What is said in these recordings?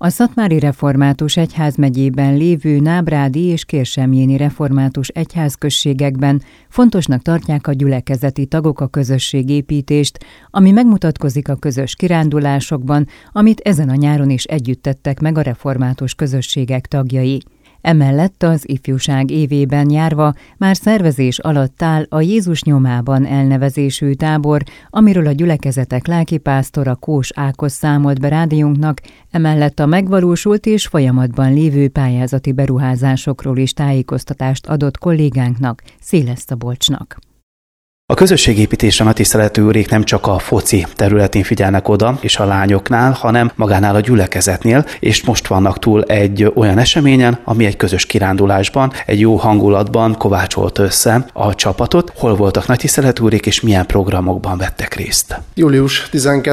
A Szatmári Református Egyházmegyében lévő Nábrádi és Kérsemjéni Református egyházközségekben fontosnak tartják a gyülekezeti tagok a közösségépítést, ami megmutatkozik a közös kirándulásokban, amit ezen a nyáron is együtt tettek meg a református közösségek tagjai. Emellett az ifjúság évében járva már szervezés alatt áll a Jézus nyomában elnevezésű tábor, amiről a gyülekezetek lelkipásztora Kós Ákos számolt be rádiónknak, emellett a megvalósult és folyamatban lévő pályázati beruházásokról is tájékoztatást adott kollégánknak, Széles Szabolcsnak. A közösségépítésre a tiszteletű úrék nem csak a foci területén figyelnek oda, és a lányoknál, hanem magánál a gyülekezetnél, és most vannak túl egy olyan eseményen, ami egy közös kirándulásban, egy jó hangulatban kovácsolt össze a csapatot. Hol voltak nagy tiszteletű úrék, és milyen programokban vettek részt? Július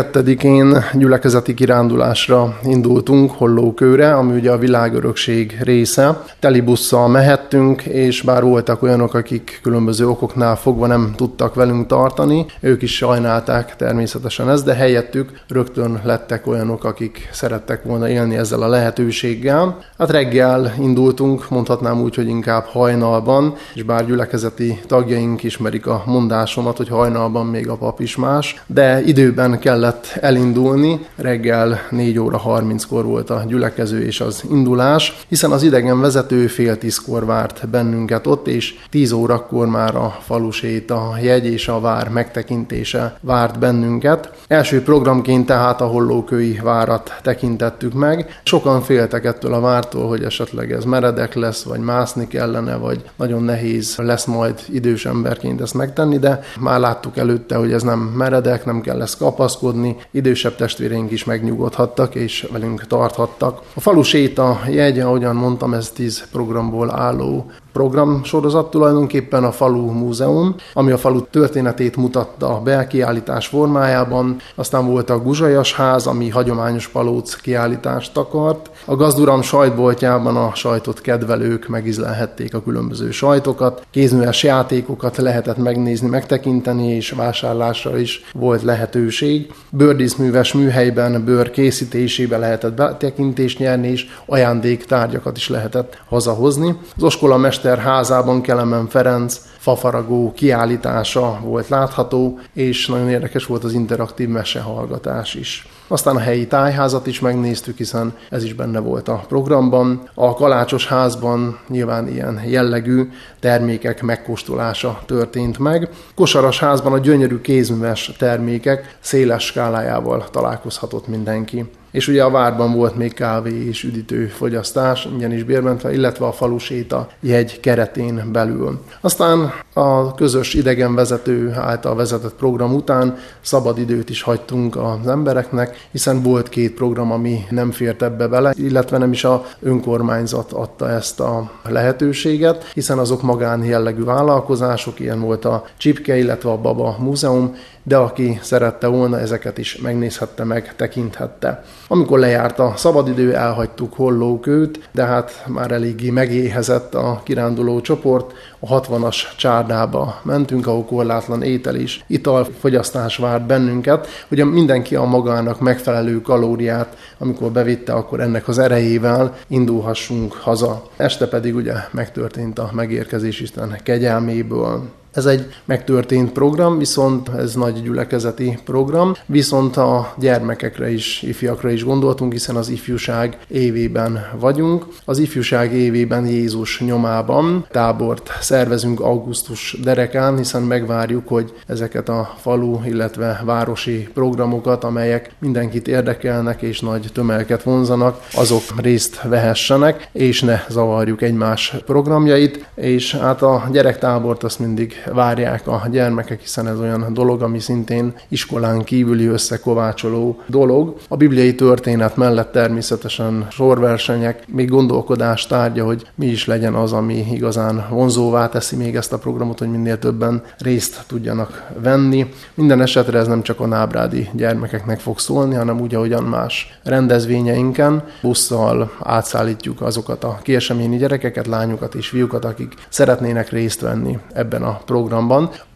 12-én gyülekezeti kirándulásra indultunk Hollókőre, ami ugye a világörökség része. Teli busszal mehettünk, és bár voltak olyanok, akik különböző okoknál fogva nem tudtak velünk tartani. Ők is sajnálták természetesen ezt, de helyettük rögtön lettek olyanok, akik szerettek volna élni ezzel a lehetőséggel. Hát reggel indultunk, mondhatnám úgy, hogy inkább hajnalban, és bár gyülekezeti tagjaink ismerik a mondásomat, hogy hajnalban még a pap is más, de időben kellett elindulni. Reggel 4 óra 30-kor volt a gyülekező és az indulás, hiszen az idegen vezető fél 10-kor várt bennünket ott, és 10 órakor már a falusét, a jegy és a vár megtekintése várt bennünket. Első programként tehát a Hollókői várat tekintettük meg. Sokan féltek ettől a vártól, hogy esetleg ez meredek lesz, vagy mászni kellene, vagy nagyon nehéz lesz majd idős emberként ezt megtenni, de már láttuk előtte, hogy ez nem meredek, nem kell ezt kapaszkodni. Idősebb testvéreink is megnyugodhattak, és velünk tarthattak. A faluséta jegy, ahogyan mondtam, ez 10 programból álló programsorozat, tulajdonképpen a Falu Múzeum, ami a falu történetét mutatta a belkiállítás formájában, aztán volt a Guzsajas ház, ami hagyományos palóc kiállítást akart. A gazduram sajtboltjában a sajtot kedvelők megízlelhették a különböző sajtokat, kézműves játékokat lehetett megnézni, megtekinteni, és vásárlásra is volt lehetőség. Bőrdíszműves műhelyben bőr készítésébe lehetett betekintést nyerni, és ajándéktárgyakat is lehetett hazahozni. Az oskolamester házában Kelemen Ferenc fafaragó kiállítása volt látható, és nagyon érdekes volt az interaktív mesehallgatás is. Aztán a helyi tájházat is megnéztük, hiszen ez is benne volt a programban. A Kalácsos házban nyilván ilyen jellegű termékek megkóstolása történt meg. Kosaras házban a gyönyörű kézműves termékek széles skálájával találkozhatott mindenki. És ugye a várban volt még kávé és üdítő fogyasztás, ingyen is bérmentve, illetve a faluséta jegy keretén belül. Aztán a közös idegenvezető által vezetett program után szabadidőt is hagytunk az embereknek, hiszen volt 2 program, ami nem fért ebbe bele, illetve nem is a önkormányzat adta ezt a lehetőséget, hiszen azok magán jellegű vállalkozások, ilyen volt a Csipke, illetve a Baba Múzeum, de aki szerette volna, ezeket is megnézhette, megtekinthette. Amikor lejárt a szabadidő, elhagytuk Hollókőt, de hát már eléggé megéhezett a kiránduló csoport, a 60-as csárdába mentünk, ahol korlátlan étel és italfogyasztás várt bennünket. Ugye mindenki a magának megfelelő kalóriát, amikor bevitte, akkor ennek az erejével indulhassunk haza. Este pedig ugye megtörtént a megérkezés Isten kegyelméből. Ez egy megtörtént program, viszont ez nagy gyülekezeti program, viszont a gyermekekre is, ifjakra is gondoltunk, hiszen az ifjúság évében vagyunk. Az ifjúság évében Jézus nyomában tábort szervezünk augusztus derekán, hiszen megvárjuk, hogy ezeket a falu, illetve városi programokat, amelyek mindenkit érdekelnek és nagy tömegeket vonzanak, azok részt vehessenek, és ne zavarjuk egymás programjait, és hát a gyerektábort azt mindig várják a gyermekek, hiszen ez olyan dolog, ami szintén iskolán kívüli összekovácsoló dolog. A bibliai történet mellett természetesen sorversenyek, még gondolkodás tárgya, hogy mi is legyen az, ami igazán vonzóvá teszi még ezt a programot, hogy minél többen részt tudjanak venni. Minden esetre ez nem csak a nábrádi gyermekeknek fog szólni, hanem úgy, ahogyan más rendezvényeinken busszal átszállítjuk azokat a kérsemjéni gyerekeket, lányokat és fiúkat, akik szeretnének részt venni ebben a programban.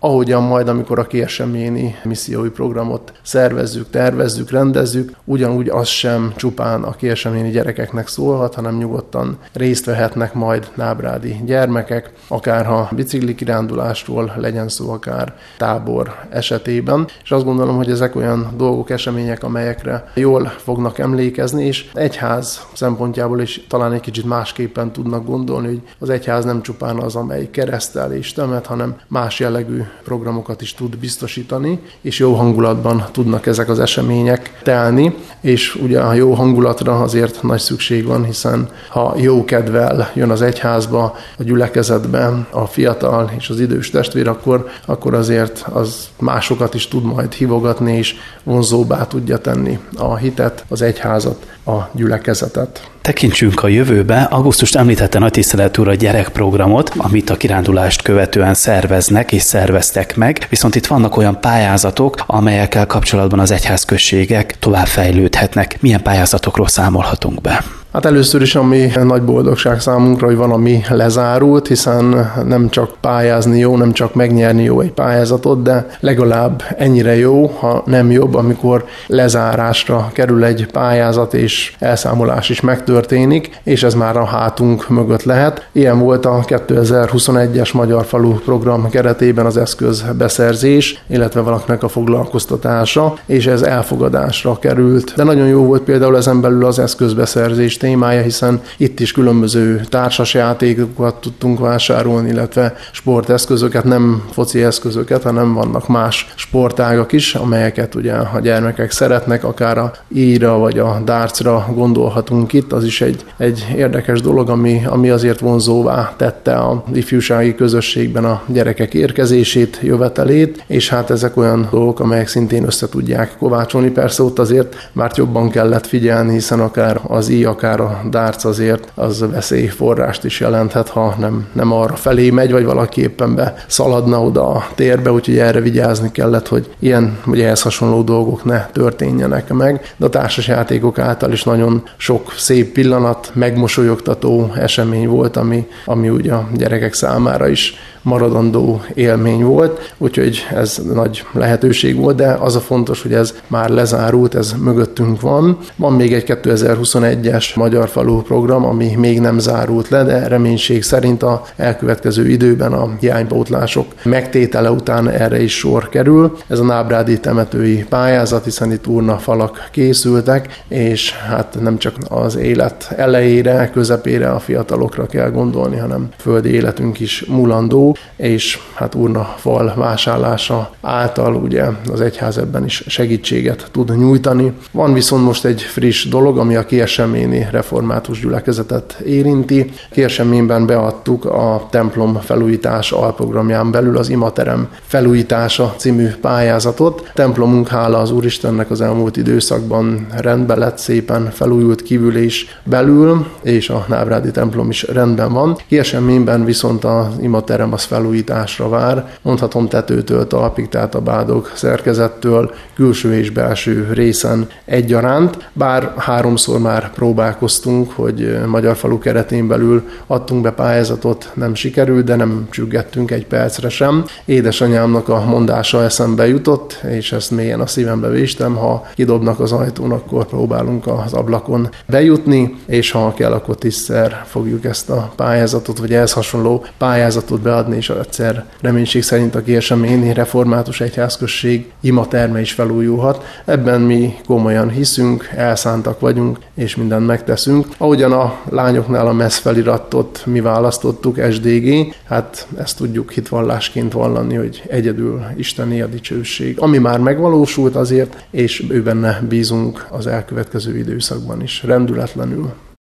ahogyan majd, amikor a kérseményi missziói programot szervezzük, tervezzük, rendezzük, ugyanúgy az sem csupán a kérseményi gyerekeknek szólhat, hanem nyugodtan részt vehetnek majd nábrádi gyermekek, akár ha biciklikirándulástól legyen szó, akár tábor esetében. És azt gondolom, hogy ezek olyan dolgok, események, amelyekre jól fognak emlékezni, és egyház szempontjából is talán egy kicsit másképpen tudnak gondolni, hogy az egyház nem csupán az, amely keresztel és temet, hanem más jellegű programokat is tud biztosítani, és jó hangulatban tudnak ezek az események telni, és ugye a jó hangulatra azért nagy szükség van, hiszen ha jó kedvel jön az egyházba, a gyülekezetben a fiatal és az idős testvér, akkor azért az másokat is tud majd hívogatni, és vonzóbbá tudja tenni a hitet, az egyházat, a gyülekezetet. Tekintsünk a jövőbe. Augusztust említette Nagy Tisztelet úr a gyerekprogramot, amit a kirándulást követően szerveznek és szerveztek meg, viszont itt vannak olyan pályázatok, amelyekkel kapcsolatban az egyházközségek tovább fejlődhetnek. Milyen pályázatokról számolhatunk be? Hát először is, ami nagy boldogság számunkra, hogy van, ami lezárult, hiszen nem csak pályázni jó, nem csak megnyerni jó egy pályázatot, de legalább ennyire jó, ha nem jobb, amikor lezárásra kerül egy pályázat, és elszámolás is megtörténik, és ez már a hátunk mögött lehet. Ilyen volt a 2021-es Magyar Falu program keretében az eszközbeszerzés, illetve valakinek a foglalkoztatása, és ez elfogadásra került. De nagyon jó volt például ezen belül az eszközbeszerzés témája, hiszen itt is különböző társasjátékokat tudtunk vásárolni, illetve sporteszközöket, nem foci eszközöket, hanem vannak más sportágak is, amelyeket ugye a gyermekek szeretnek, akár a íra vagy a dartsra gondolhatunk itt. Az is egy érdekes dolog, ami azért vonzóvá tette a ifjúsági közösségben a gyerekek érkezését, jövetelét, és hát ezek olyan dolgok, amelyek szintén össze tudják kovácsolni. Persze ott azért már jobban kellett figyelni, hiszen akár az akár a darts azért az veszélyforrást is jelenthet, ha nem arra felé megy, vagy valaki éppen beszaladna oda a térbe, úgyhogy erre vigyázni kellett, hogy ilyen vagy ehhez hasonló dolgok ne történjenek meg, de a társasjátékok által is nagyon sok szép pillanat, megmosolyogtató esemény volt, ami ugye a gyerekek számára is maradandó élmény volt, úgyhogy ez nagy lehetőség volt, de az a fontos, hogy ez már lezárult, ez mögöttünk van. Van még egy 2021-es Magyar Falu program, ami még nem zárult le, de reménység szerint a elkövetkező időben a hiánypótlások megtétele után erre is sor kerül. Ez a nábrádi temetői pályázat, hiszen itt urnafalak készültek, és hát nem csak az élet elejére, közepére a fiatalokra kell gondolni, hanem földi életünk is mulandó, és hát urnafal vásárlása által ugye az egyház ebben is segítséget tud nyújtani. Van viszont most egy friss dolog, ami a Kérseményi Református Gyülekezetet érinti. Kérseményben beadtuk a templom felújítás alprogramján belül az imaterem felújítása című pályázatot. Templomunk, hála az Úristennek, az elmúlt időszakban rendbe lett, szépen felújult kívül és belül, és a nábrádi templom is rendben van. Kérseményben viszont az imaterem az felújításra vár, mondhatom tetőtől talpig, tehát a bádog szerkezettől, külső és belső részen egyaránt, bár 3-szor már próbálkoztunk, hogy Magyar Falu keretén belül adtunk be pályázatot, nem sikerült, de nem csüggettünk egy percre sem. Édesanyámnak a mondása eszembe jutott, és ezt mélyen a szívembe véstem, ha kidobnak az ajtón, akkor próbálunk az ablakon bejutni, és ha kell, akkor 10-szer fogjuk ezt a pályázatot, vagy ehhez hasonló pályázatot beadni, és egyszer reménység szerint a Kérseményi Református Egyházközség imaterme is felújulhat. Ebben mi komolyan hiszünk, elszántak vagyunk, és mindent megteszünk. Ahogyan a lányoknál a MESZ feliratot mi választottuk, SDG, hát ezt tudjuk hitvallásként vallani, hogy egyedül Istené a dicsőség. Ami már megvalósult azért, és ő benne bízunk az elkövetkező időszakban is, rendületlenül.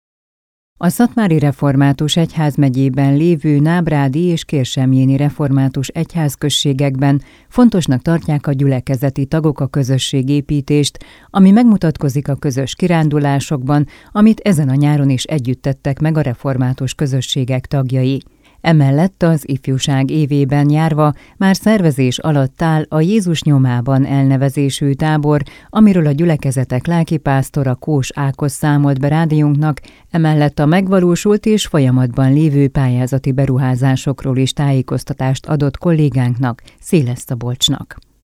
A Szatmári Református Egyházmegyében lévő nábrádi és kérsemjéni református egyházközségekben fontosnak tartják a gyülekezeti tagok a közösségépítést, ami megmutatkozik a közös kirándulásokban, amit ezen a nyáron is együtt tettek meg a református közösségek tagjai. Emellett az ifjúság évében járva már szervezés alatt áll a Jézus nyomában elnevezésű tábor, amiről a gyülekezetek lelkipásztora Kós Ákos számolt be rádiónknak, emellett a megvalósult és folyamatban lévő pályázati beruházásokról is tájékoztatást adott kollégánknak, Széles Szabolcsnak.